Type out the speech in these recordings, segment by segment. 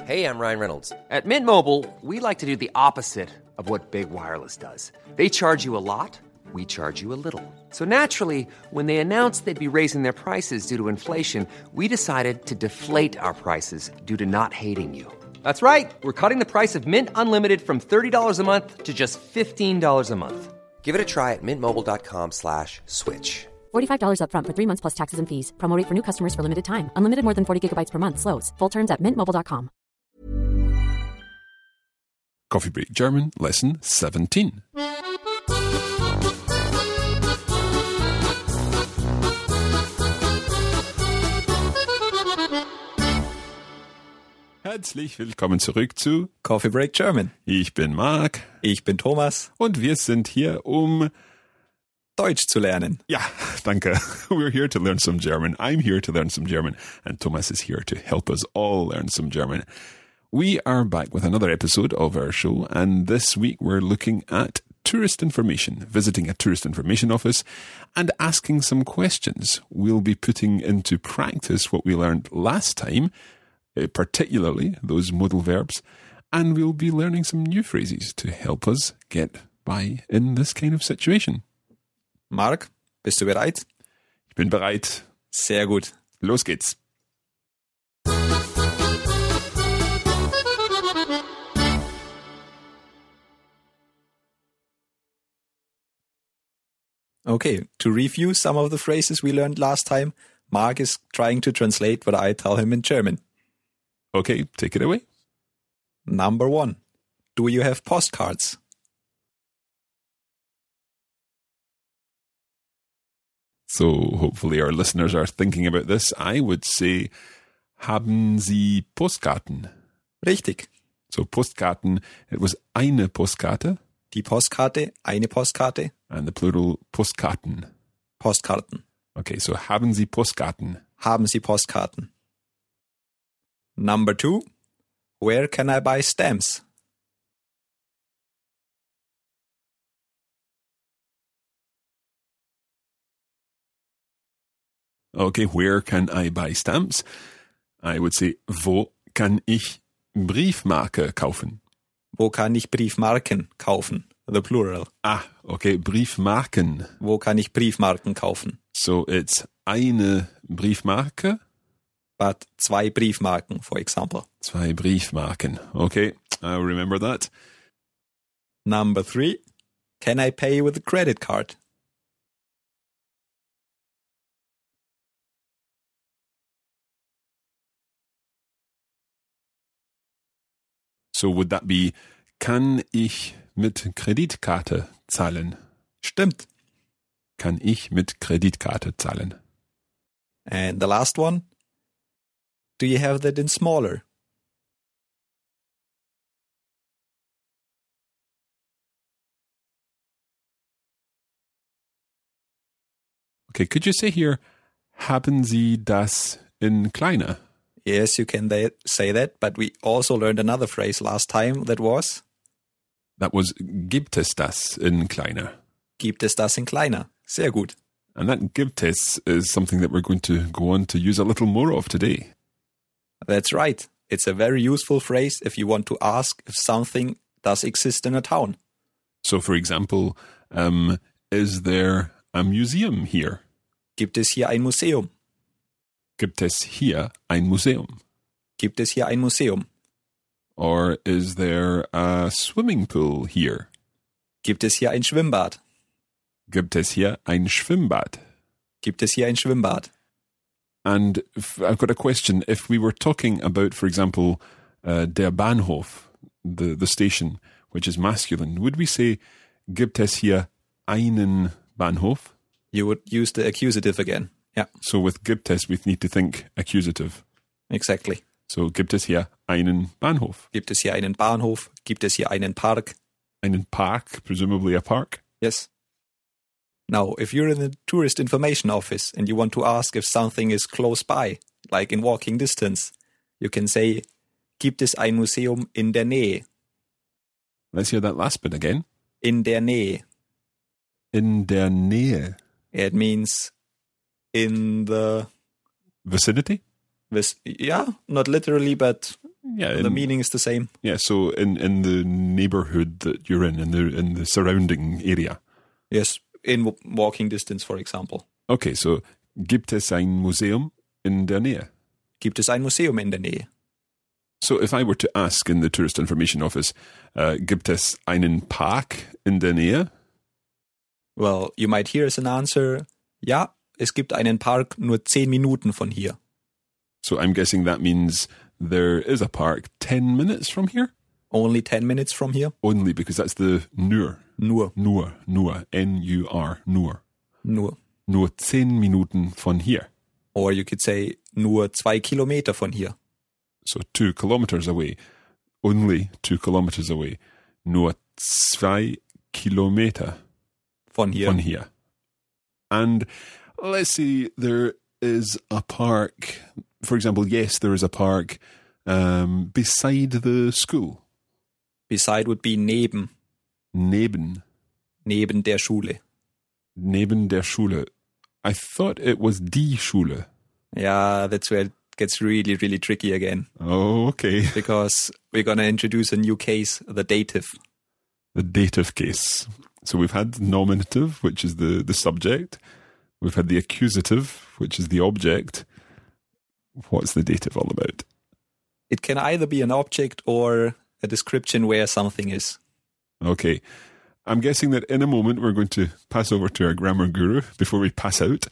Hey, I'm Ryan Reynolds. At Mint Mobile, we like to do the opposite of what Big Wireless does. They charge you a lot, we charge you a little. So naturally, when they announced they'd be raising their prices due to inflation, we decided to deflate our prices due to not hating you. That's right. We're cutting the price of Mint Unlimited from $30 a month to just $15 a month. Give it a try at mintmobile.com/switch. $45 up front for 3 months plus taxes and fees. Promo rate for new customers for limited time. Unlimited more than 40 gigabytes per month. Slows full terms at mintmobile.com. Coffee Break German, Lesson 17. Herzlich willkommen zurück zu Coffee Break German. Ich bin Marc. Ich bin Thomas. Und wir sind hier, um Deutsch zu lernen. Ja, danke. We're here to learn some German. I'm here to learn some German. And Thomas is here to help us all learn some German. We are back with another episode of our show. And this week we're looking at tourist information, visiting a tourist information office and asking some questions. We'll be putting into practice what we learned last time, particularly those modal verbs, and we'll be learning some new phrases to help us get by in this kind of situation. Marc, bist du bereit? Ich bin bereit. Sehr gut. Los geht's. Okay, to review some of the phrases we learned last time, Marc is trying to translate what I tell him in German. Okay, take it away. Number 1. Do you have postcards? So hopefully our listeners are thinking about this. I would say, haben Sie Postkarten? Richtig. So Postkarten, it was eine Postkarte. Die Postkarte, eine Postkarte. And the plural Postkarten. Postkarten. Okay, so haben Sie Postkarten? Haben Sie Postkarten? Number 2. Where can I buy stamps? Okay, where can I buy stamps? I would say, wo kann ich Briefmarke kaufen? Wo kann ich Briefmarken kaufen? The plural. Ah, okay, Briefmarken. Wo kann ich Briefmarken kaufen? So it's eine Briefmarke. But 2 Briefmarken, for example. 2 Briefmarken. Okay, I'll remember that. Number 3. Can I pay with a credit card? So would that be, kann ich mit Kreditkarte zahlen? Stimmt. Kann ich mit Kreditkarte zahlen? And the last one. Do you have that in smaller? Okay, could you say here, haben Sie das in kleiner? Yes, you can say that, but we also learned another phrase last time that was? That was, gibt es das in kleiner? Gibt es das in kleiner? Sehr gut. And that gibt es is something that we're going to go on to use a little more of today. That's right. It's a very useful phrase if you want to ask if something does exist in a town. So, for example, is there a museum here? Gibt es hier ein Museum? Gibt es hier ein Museum? Gibt es hier ein Museum? Or is there a swimming pool here? Gibt es hier ein Schwimmbad? Gibt es hier ein Schwimmbad? Gibt es hier ein Schwimmbad? And I've got a question. If we were talking about, for example, der Bahnhof, the station, which is masculine, would we say, gibt es hier einen Bahnhof? You would use the accusative again. Yeah. So with gibt es, we need to think accusative. Exactly. So gibt es hier einen Bahnhof? Gibt es hier einen Bahnhof? Gibt es hier einen Park? Einen Park, presumably a park? Yes. Now, if you're in a tourist information office and you want to ask if something is close by, like in walking distance, you can say, gibt es ein Museum in der Nähe? Let's hear that last bit again. In der Nähe. In der Nähe. It means in the vicinity? Yeah, not literally, but Yeah, The meaning is the same. Yeah, so in the neighbourhood that you're in the surrounding area. Yes, in walking distance, for example. Okay, so gibt es ein Museum in der Nähe? Gibt es ein Museum in der Nähe? So if I were to ask in the Tourist Information Office, gibt es einen Park in der Nähe? Well, you might hear as an answer, ja, es gibt einen Park nur 10 Minuten von hier. So I'm guessing that means there is a park 10 minutes from here? Only 10 minutes from here? Only because that's the nur. Nur. Nur, N-U-R, nur. Nur. Nur 10 Minuten von hier. Or you could say, nur 2 Kilometer von hier. So 2 kilometers away. Only 2 kilometers away. Nur 2 Kilometer Von hier. von hier. And let's say there is a park. For example, yes, there is a park beside the school. Beside would be neben. Neben. Neben der Schule. Neben der Schule. I thought it was die Schule. Yeah, that's where it gets really, really tricky again. Oh, okay. Because we're going to introduce a new case, the dative. The dative case. So we've had nominative, which is the subject. We've had the accusative, which is the object. What's the dative all about? It can either be an object or a description where something is. Okay. I'm guessing that in a moment we're going to pass over to our grammar guru before we pass out.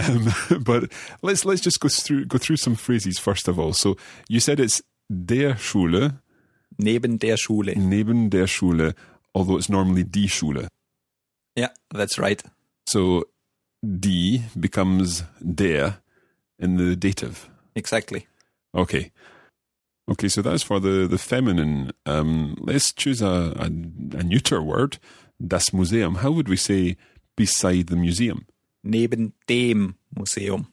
But let's just go through some phrases first of all. So you said it's der Schule. Neben der Schule. Neben der Schule, although it's normally die Schule. Yeah, that's right. So die becomes der in the dative. Exactly. Okay. Okay, so that's for the feminine. Let's choose a neuter word. Das Museum. How would we say beside the museum? Neben dem Museum.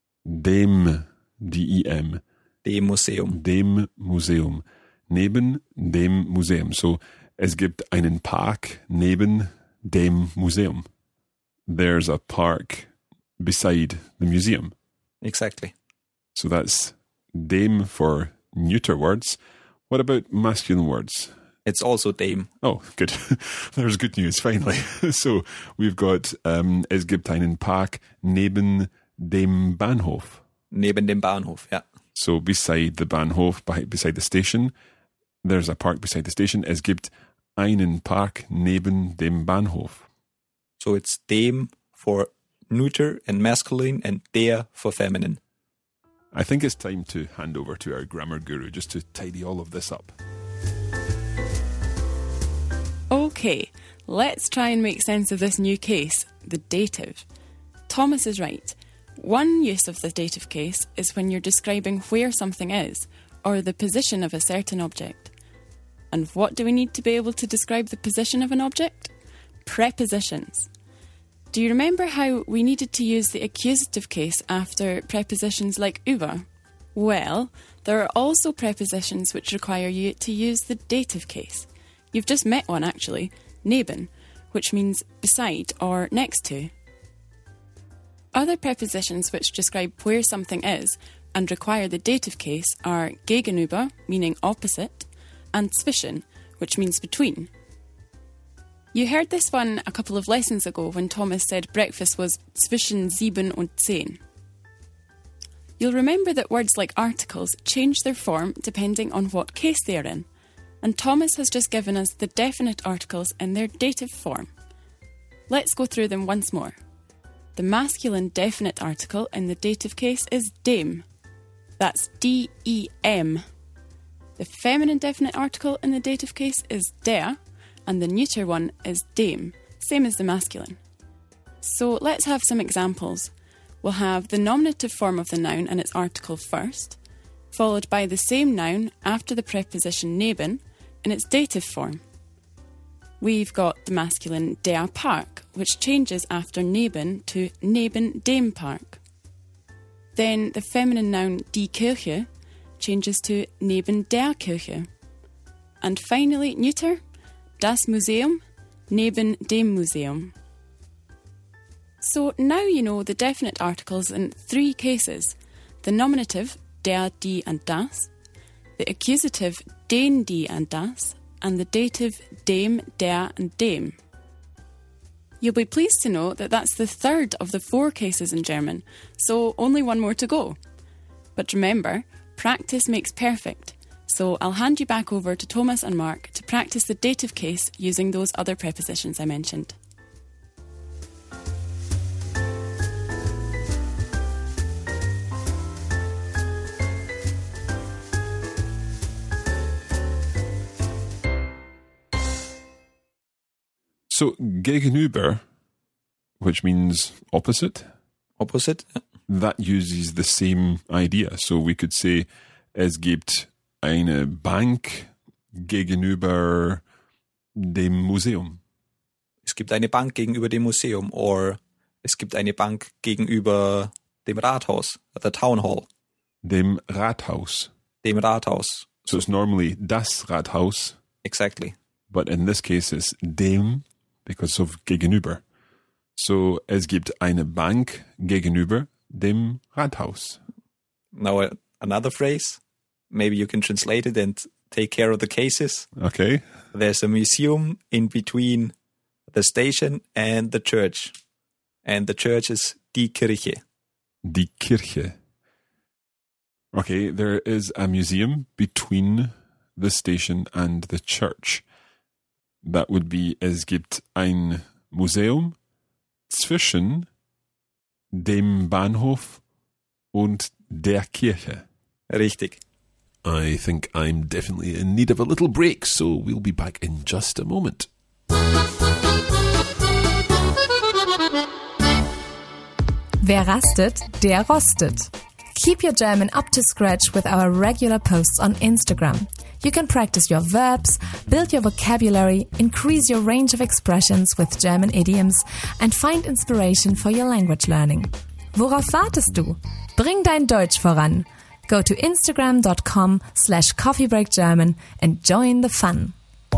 Dem, D-E-M. Dem Museum. Dem Museum. Neben dem Museum. So, es gibt einen Park neben dem Museum. There's a park beside the museum. Exactly. So that's dem for neuter words. What about masculine words? It's also dem. Oh, good. There's good news, finally. So we've got es gibt einen Park neben dem Bahnhof. Neben dem Bahnhof, yeah. So beside the Bahnhof, beside the station, there's a park beside the station. Es gibt einen Park neben dem Bahnhof. So it's dem for neuter and masculine and der for feminine. I think it's time to hand over to our grammar guru just to tidy all of this up. Okay, let's try and make sense of this new case, the dative. Thomas is right. One use of the dative case is when you're describing where something is, or the position of a certain object. And what do we need to be able to describe the position of an object? Prepositions. Do you remember how we needed to use the accusative case after prepositions like über? Well, there are also prepositions which require you to use the dative case. You've just met one actually, neben, which means beside or next to. Other prepositions which describe where something is and require the dative case are gegenüber, meaning opposite, and zwischen, which means between. You heard this one a couple of lessons ago when Thomas said breakfast was zwischen 7 und 10. You'll remember that words like articles change their form depending on what case they are in, and Thomas has just given us the definite articles in their dative form. Let's go through them once more. The masculine definite article in the dative case is dem. That's D-E-M. The feminine definite article in the dative case is der, and the neuter one is dem, same as the masculine. So let's have some examples. We'll have the nominative form of the noun and its article first, followed by the same noun after the preposition neben in its dative form. We've got the masculine der Park, which changes after neben to neben dem Park. Then the feminine noun die Kirche changes to neben der Kirche. And finally, neuter, das Museum, neben dem Museum. So now you know the definite articles in 3 cases. The nominative, der, die and das. the accusative den, die and das, and the dative dem, der and dem. You'll be pleased to know that that's the third of the 4 cases in German, so only one more to go. But remember, practice makes perfect, so I'll hand you back over to Thomas and Mark to practice the dative case using those other prepositions I mentioned. So, gegenüber, which means opposite, Opposite? that uses the same idea. So we could say, es gibt eine Bank gegenüber dem Museum. Es gibt eine Bank gegenüber dem Museum, or es gibt eine Bank gegenüber dem Rathaus, the town hall. Dem Rathaus. Dem Rathaus. So it's normally das Rathaus, Exactly. but in this case it's dem because of gegenüber. So es gibt eine Bank gegenüber dem Rathaus. Now another phrase, maybe you can translate it and take care of the cases. Okay. There's a museum in between the station and the church. And the church is die Kirche. Die Kirche. Okay, there is a museum between the station and the church. That would be, es gibt ein Museum zwischen dem Bahnhof und der Kirche. Richtig. I think I'm definitely in need of a little break, so we'll be back in just a moment. Wer rastet, der rostet. Keep your German up to scratch with our regular posts on Instagram. You can practice your verbs, build your vocabulary, increase your range of expressions with German idioms, and find inspiration for your language learning. Worauf wartest du? Bring dein Deutsch voran. Go to instagram.com/coffeebreakgerman and join the fun.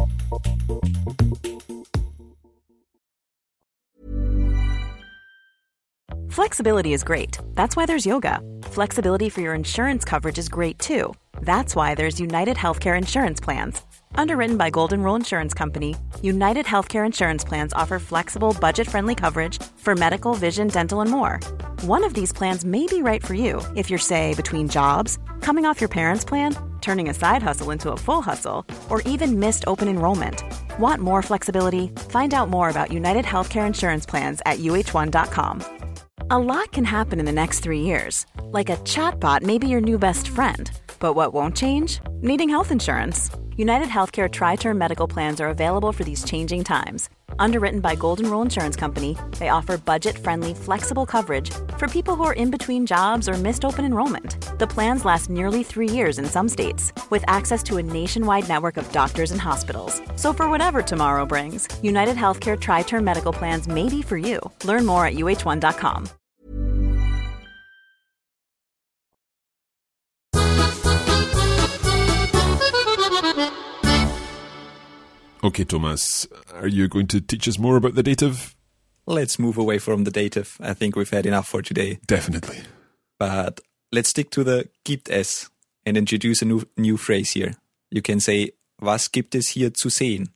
Flexibility is great. That's why there's yoga. Flexibility for your insurance coverage is great too. That's why there's United Healthcare Insurance Plans. Underwritten by Golden Rule Insurance Company, United Healthcare Insurance Plans offer flexible, budget-friendly coverage for medical, vision, dental, and more. One of these plans may be right for you if you're, say, between jobs, coming off your parents' plan, turning a side hustle into a full hustle, or even missed open enrollment. Want more flexibility? Find out more about United Healthcare Insurance Plans at uh1.com. A lot can happen in the next 3 years. Like a chatbot may be your new best friend. But what won't change? Needing health insurance. United Healthcare Tri-Term Medical Plans are available for these changing times. Underwritten by Golden Rule Insurance Company, they offer budget-friendly, flexible coverage for people who are in between jobs or missed open enrollment. The plans last nearly 3 years in some states, with access to a nationwide network of doctors and hospitals. So for whatever tomorrow brings, United Healthcare Tri-Term Medical Plans may be for you. Learn more at uh1.com. Okay, Thomas, are you going to teach us more about the dative? Let's move away from the dative. I think we've had enough for today. Definitely. But let's stick to the gibt es and introduce a new phrase here. You can say, was gibt es hier zu sehen?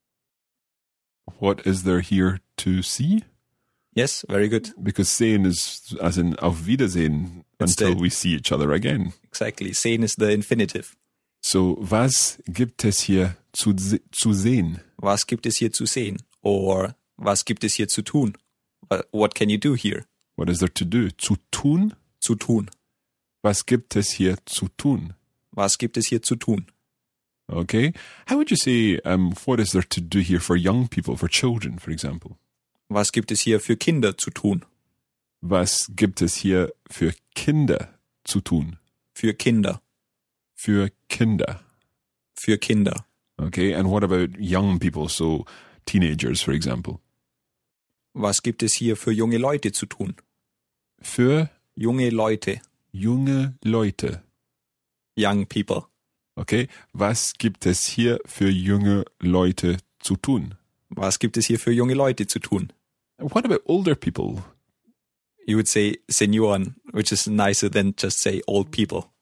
What is there here to see? Yes, very good. Because sehen is as in auf Wiedersehen until we see each other again. Exactly. Sehen is the infinitive. So, was gibt es hier zu sehen? Was gibt es hier zu sehen? Or was gibt es hier zu tun? What can you do here? What is there to do? Zu tun? Zu tun. Was gibt es hier zu tun? Was gibt es hier zu tun? Okay. How would you say, what is there to do here for young people, for children, for example? Was gibt es hier für Kinder zu tun? Was gibt es hier für Kinder zu tun? Für Kinder. Für Kinder. Für Kinder. Okay, and what about young people, so teenagers, for example? Was gibt es hier für junge Leute zu tun? Für junge Leute. Junge Leute. Young people. Okay, was gibt es hier für junge Leute zu tun? Was gibt es hier für junge Leute zu tun? What about older people? You would say Senioren, which is nicer than just say old people.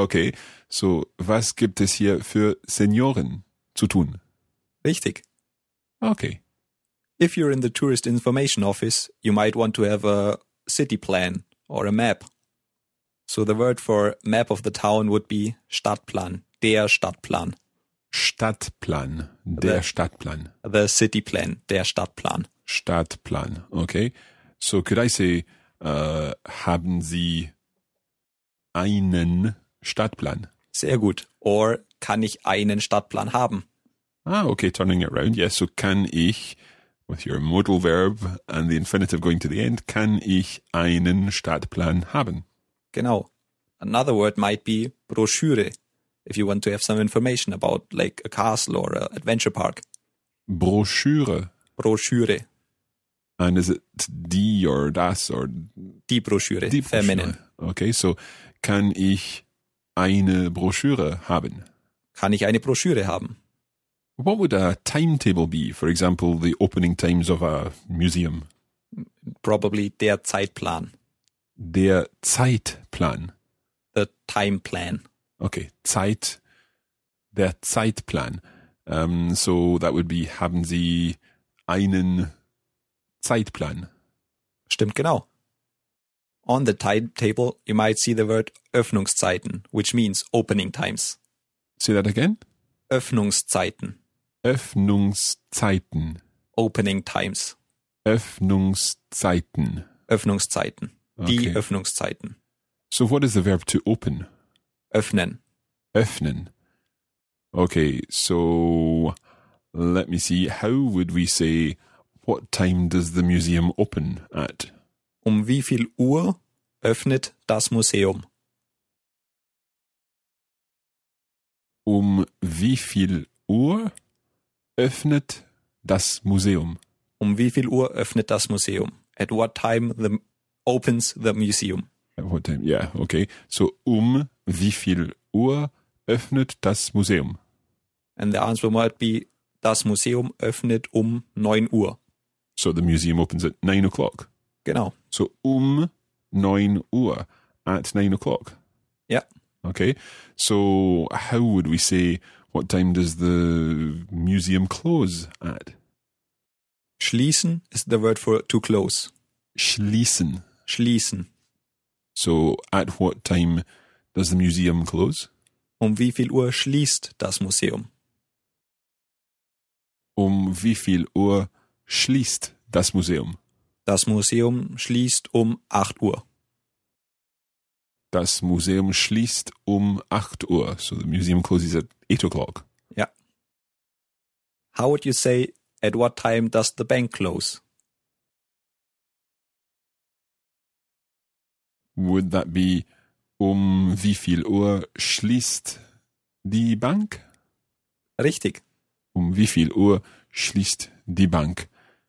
Okay, so was gibt es hier für Senioren zu tun? Richtig. Okay. If you're in the tourist information office, you might want to have a city plan or a map. So the word for map of the town would be Stadtplan, der Stadtplan. Stadtplan, der Stadtplan. The city plan, der Stadtplan. Stadtplan, okay. So could I say, haben Sie einen Stadtplan? Sehr gut. Or kann ich einen Stadtplan haben? Ah, okay, turning it around. Yes, so kann ich, with your modal verb and the infinitive going to the end, kann ich einen Stadtplan haben? Genau. Another word might be Broschüre, if you want to have some information about like a castle or an adventure park. Broschüre. Broschüre. And is it die or das or? Die Broschüre, Die feminine. Broschüre. Okay, so kann ich eine Broschüre haben? Kann ich eine Broschüre haben? What would a timetable be? For example, the opening times of a museum. Probably der Zeitplan. Der Zeitplan. The time plan. Okay, der Zeitplan. So that would be, haben Sie einen Zeitplan? Stimmt genau. On the timetable, you might see the word Öffnungszeiten, which means opening times. Say that again? Öffnungszeiten. Öffnungszeiten. Opening times. Öffnungszeiten. Öffnungszeiten. Die Okay. Öffnungszeiten. So what is the verb to open? Öffnen. Öffnen. Okay, so let me see. How would we say, what time does the museum open at? Wie viel Uhr öffnet das Museum? Wie viel Uhr öffnet das Museum? Wie viel Uhr öffnet das Museum? At what time opens the museum? At what time? Yeah, okay. So wie viel Uhr öffnet das Museum? And the answer might be, das Museum öffnet 9 Uhr. So the museum opens at 9 o'clock. Genau. So 9 Uhr, at 9 o'clock. Ja. Okay. So how would we say, what time does the museum close at? Schließen is the word for to close. Schließen. Schließen. So at what time does the museum close? Wie viel Uhr schließt das Museum? Wie viel Uhr schließt das Museum? Das Museum schließt 8 Uhr. Das Museum schließt 8 Uhr. So the museum closes at 8 o'clock. Ja. How would you say, at what time does the bank close? Would that be, wie viel Uhr schließt die Bank? Richtig. Wie viel Uhr schließt die Bank?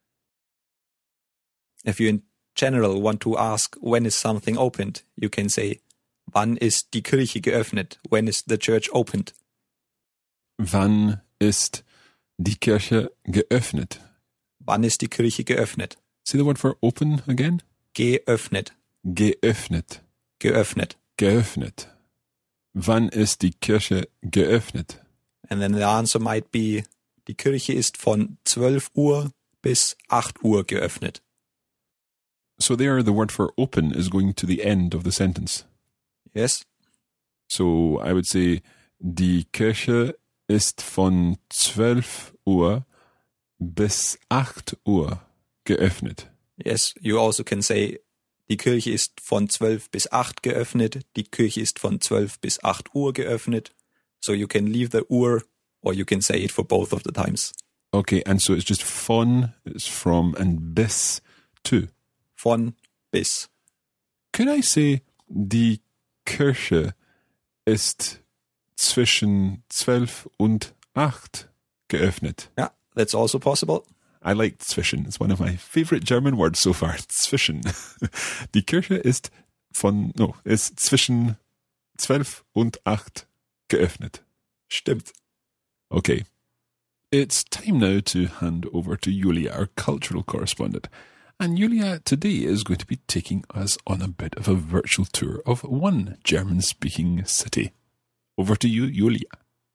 If you in general want to ask when is something opened, you can say, wann ist die Kirche geöffnet? When is the church opened? Wann ist die Kirche geöffnet? Wann ist die Kirche geöffnet? See the word for open again? Geöffnet. Geöffnet. Geöffnet. Geöffnet. Wann ist die Kirche geöffnet? And then the answer might be, die Kirche ist von 12 Uhr bis 8 Uhr geöffnet. So there the word for open is going to the end of the sentence. Yes? So I would say, die Kirche ist von 12 Uhr bis 8 Uhr geöffnet. Yes, you also can say, die Kirche ist von 12 bis 8 geöffnet, die Kirche ist von 12 bis 8 Uhr geöffnet. So you can leave the Uhr, or you can say it for both of the times. Okay, and so it's just von, it's from, and bis to. Von bis. Could I say, die Kirche ist zwischen 12 und 8 geöffnet? Yeah, that's also possible. I like zwischen. It's one of my favorite German words so far. Zwischen. Die Kirche ist zwischen 12 und 8 geöffnet. Stimmt. Okay. It's time now to hand over to Julia, our cultural correspondent. And Julia today is going to be taking us on a bit of a virtual tour of one German-speaking city. Over to you, Julia.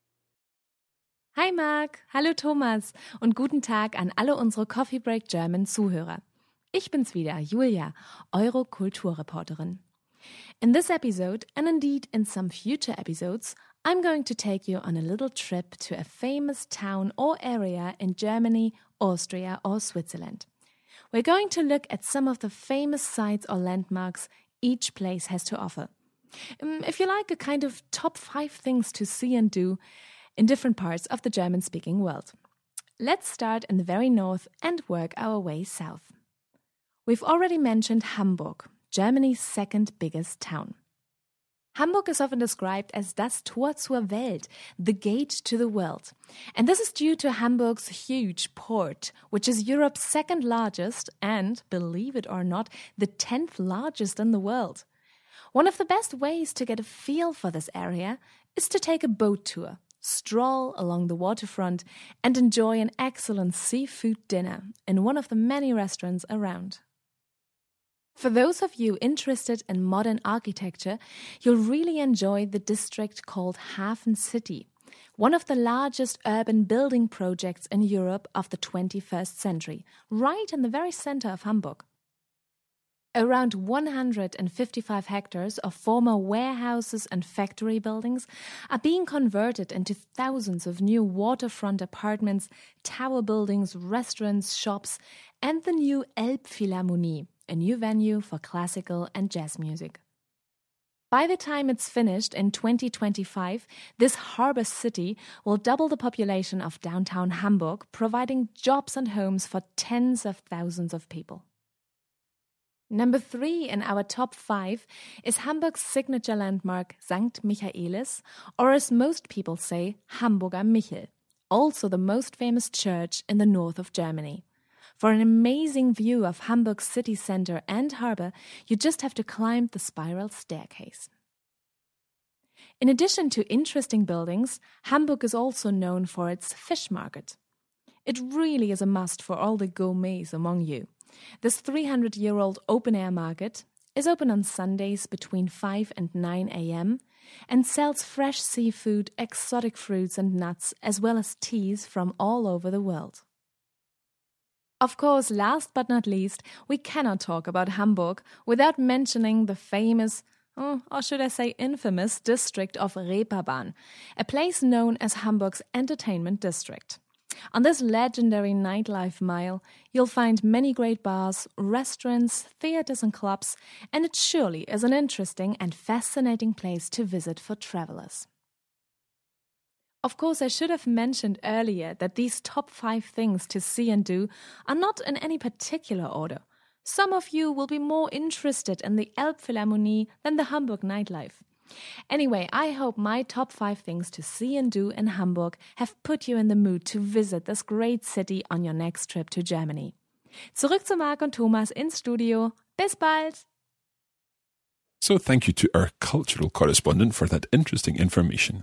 Hi Marc, hallo Thomas und guten Tag an alle unsere Coffee Break German Zuhörer. Ich bin's wieder, Julia, eure Kulturreporterin. In this episode, and indeed in some future episodes, I'm going to take you on a little trip to a famous town or area in Germany, Austria or Switzerland. We're going to look at some of the famous sites or landmarks each place has to offer. If you like, a kind of top 5 things to see and do in different parts of the German-speaking world. Let's start in the very north and work our way south. We've already mentioned Hamburg, Germany's second biggest town. Hamburg is often described as das Tor zur Welt, the gate to the world. And this is due to Hamburg's huge port, which is Europe's second largest and, believe it or not, the 10th largest in the world. One of the best ways to get a feel for this area is to take a boat tour, stroll along the waterfront, and enjoy an excellent seafood dinner in one of the many restaurants around. For those of you interested in modern architecture, you'll really enjoy the district called Hafen City, one of the largest urban building projects in Europe of the 21st century, right in the very center of Hamburg. Around 155 hectares of former warehouses and factory buildings are being converted into thousands of new waterfront apartments, tower buildings, restaurants, shops, and the new Elbphilharmonie, a new venue for classical and jazz music. By the time it's finished in 2025, this harbour city will double the population of downtown Hamburg, providing jobs and homes for tens of thousands of people. Number 3 in our top 5 is Hamburg's signature landmark St. Michaelis, or as most people say, Hamburger Michel, also the most famous church in the north of Germany. For an amazing view of Hamburg's city centre and harbour, you just have to climb the spiral staircase. In addition to interesting buildings, Hamburg is also known for its fish market. It really is a must for all the gourmets among you. This 300-year-old open-air market is open on Sundays between 5 and 9 a.m. and sells fresh seafood, exotic fruits and nuts, as well as teas from all over the world. Of course, last but not least, we cannot talk about Hamburg without mentioning the famous, or should I say infamous, district of Reeperbahn, a place known as Hamburg's entertainment district. On this legendary nightlife mile, you'll find many great bars, restaurants, theaters and clubs, and it surely is an interesting and fascinating place to visit for travelers. Of course, I should have mentioned earlier that these top 5 things to see and do are not in any particular order. Some of you will be more interested in the Elbphilharmonie than the Hamburg nightlife. Anyway, I hope my top 5 things to see and do in Hamburg have put you in the mood to visit this great city on your next trip to Germany. Zurück zu Marc und Thomas ins Studio. Bis bald! So thank you to our cultural correspondent for that interesting information.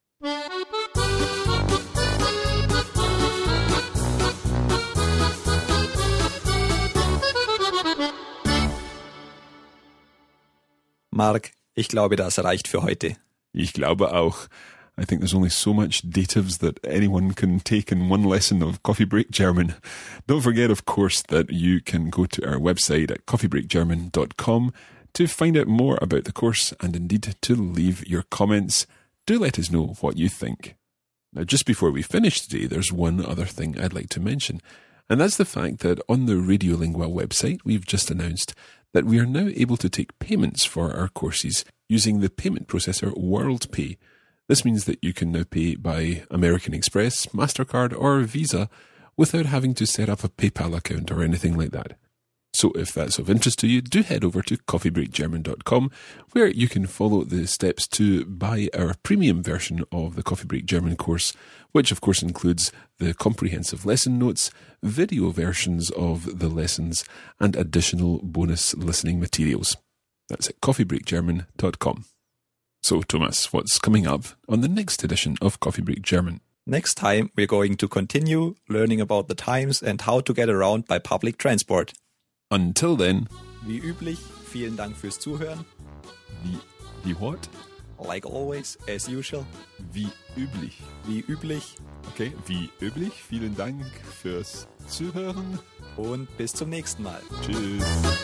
Marc, ich glaube, das reicht für heute. Ich glaube auch. I think there's only so much datives that anyone can take in one lesson of Coffee Break German. Don't forget, of course, that you can go to our website at coffeebreakgerman.com to find out more about the course and indeed to leave your comments. Do let us know what you think. Now, just before we finish today, there's one other thing I'd like to mention, and that's the fact that on the Radiolingua website, we've just announced that we are now able to take payments for our courses using the payment processor WorldPay. This means that you can now pay by American Express, MasterCard or Visa without having to set up a PayPal account or anything like that. So if that's of interest to you, do head over to coffeebreakgerman.com where you can follow the steps to buy our premium version of the Coffee Break German course, which of course includes the comprehensive lesson notes, video versions of the lessons, and additional bonus listening materials. That's at coffeebreakgerman.com. So Thomas, what's coming up on the next edition of Coffee Break German? Next time we're going to continue learning about the times and how to get around by public transport. Until then. Wie üblich, vielen Dank fürs Zuhören. Wie what? like always, as usual. Wie üblich. Wie üblich. Okay, wie üblich. Vielen Dank fürs Zuhören. Und bis zum nächsten Mal. Tschüss.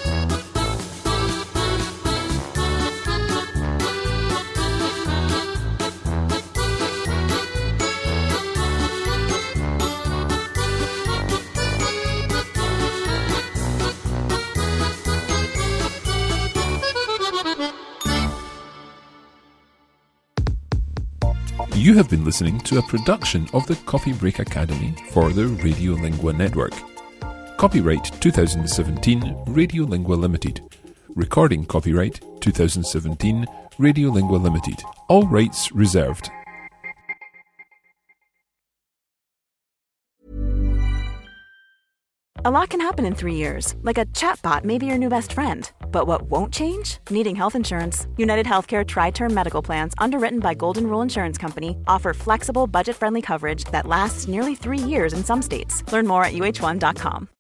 You have been listening to a production of the Coffee Break Academy for the Radiolingua Network. Copyright 2017 Radiolingua Limited. Recording copyright 2017 Radiolingua Limited. All rights reserved. A lot can happen in 3 years, like a chatbot may be your new best friend. But what won't change? Needing health insurance. United Healthcare Tri-Term Medical Plans, underwritten by Golden Rule Insurance Company, offer flexible, budget-friendly coverage that lasts nearly 3 years in some states. Learn more at uh1.com.